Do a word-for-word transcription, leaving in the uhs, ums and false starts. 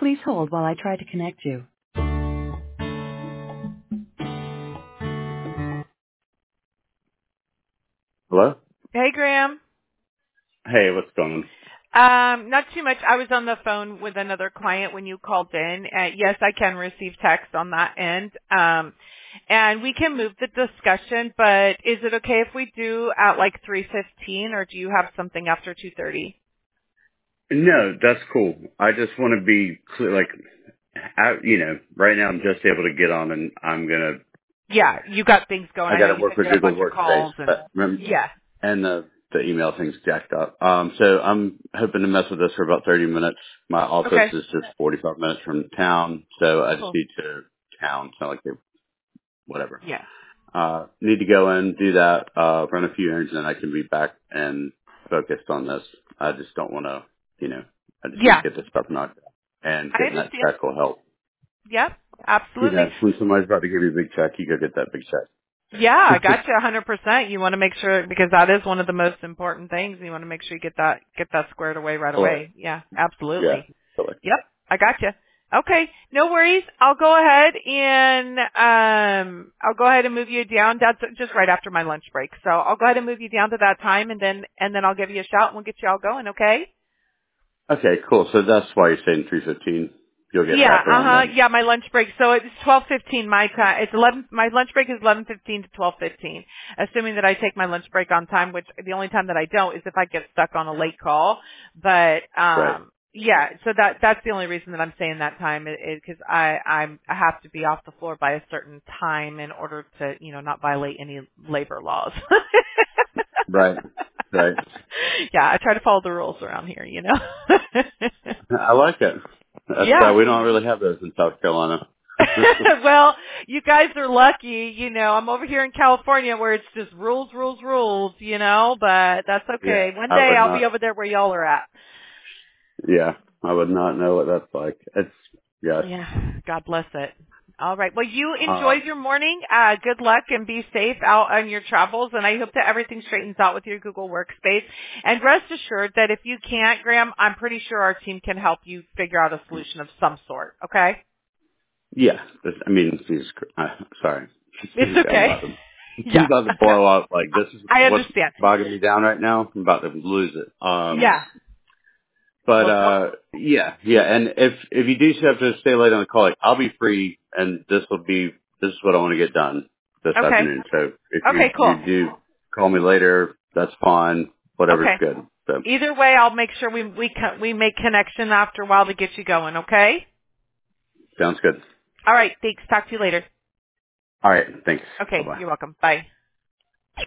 Please hold while I try to connect you. Hello? Hey, Graham. Hey, what's going on? Um, not too much. I was on the phone with another client when you called in. Uh, yes, I can receive text on that end. Um, and we can move the discussion, but is it okay if we do at like three fifteen, or do you have something after two thirty? No, that's cool. I just want to be clear, like, I, you know, right now I'm just able to get on and I'm going to, Yeah, you got things going. I I know got to you work said with you had a Google bunch of Workspace. calls and But remember, yeah. and the, the email thing's jacked up. Um, so I'm hoping to mess with this for about thirty minutes. My office Okay. is just forty-five minutes from town, so I just Cool. need to town. It's not like they, whatever. Yeah. Uh, need to go in, do that, uh, run a few errands, and then I can be back and focused on this. I just don't want to, you know, I just need to Yeah. get this stuff knocked out. And I getting that understand. check will help. Yep. You Absolutely. know, when somebody's about to give you a big check, you go get that big Yeah, I check. got you one hundred percent. You want to make sure, because that is one of the most important things. You want to make sure you get that get that squared away right Correct. away. Yeah, Yeah, absolutely. totally. Yep, I got you. Okay, no worries. I'll go ahead and um I'll go ahead and move you down. That's just right after my lunch break. So I'll go ahead and move you down to that time, and then and then I'll give you a shout and we'll get you all going. Okay? Okay, cool. So that's why you're saying three fifteen. You'll get Yeah, back uh around huh. then. Yeah, my lunch break. So it's twelve fifteen my time. It's eleven. My lunch break is eleven fifteen to twelve fifteen. Assuming that I take my lunch break on time, which the only time that I don't is if I get stuck on a late call. But Right. um, yeah. So that that's the only reason that I'm saying that time is because I I'm I have to be off the floor by a certain time in order to you know not violate any labor laws. Right. Right. Yeah, I try to follow the rules around here. You know. I like it. That's uh, Yeah. we don't really have those in South Carolina. Well, you guys are lucky, you know. I'm over here in California where it's just rules, rules, rules, you know, but that's Yeah, okay. One I day would I'll be not. over there where y'all are at. Yeah, I would not know what that's like. It's yes. Yeah, God bless it. All right. Well, you enjoy Um, your morning. Uh, good luck and be safe out on your travels. And I hope that everything straightens out with your Google Workspace. And rest assured that if you can't, Graham, I'm pretty sure our team can help you figure out a solution of some sort. Okay? yeah. This, I mean, Jesus. Christ, uh, sorry. It's I'm okay. about to. I'm Yeah. about to No, blow up. Like this is I what's understand. bogging me down right now. I'm about to lose it. Um, Yeah. But Well, don't. uh yeah, yeah, and if if you do have to stay late on the call, like, I'll be free, and this will be this is what I want to get done this Okay. afternoon. So if you Okay, cool. you do call me later, that's fine. Whatever's Okay. good. So Either way, I'll make sure we we co- we make connection after a while to get you going. Okay. sounds good. All right. Thanks. Talk to you later. All right, thanks. Bye Okay. bye. You're welcome. Bye.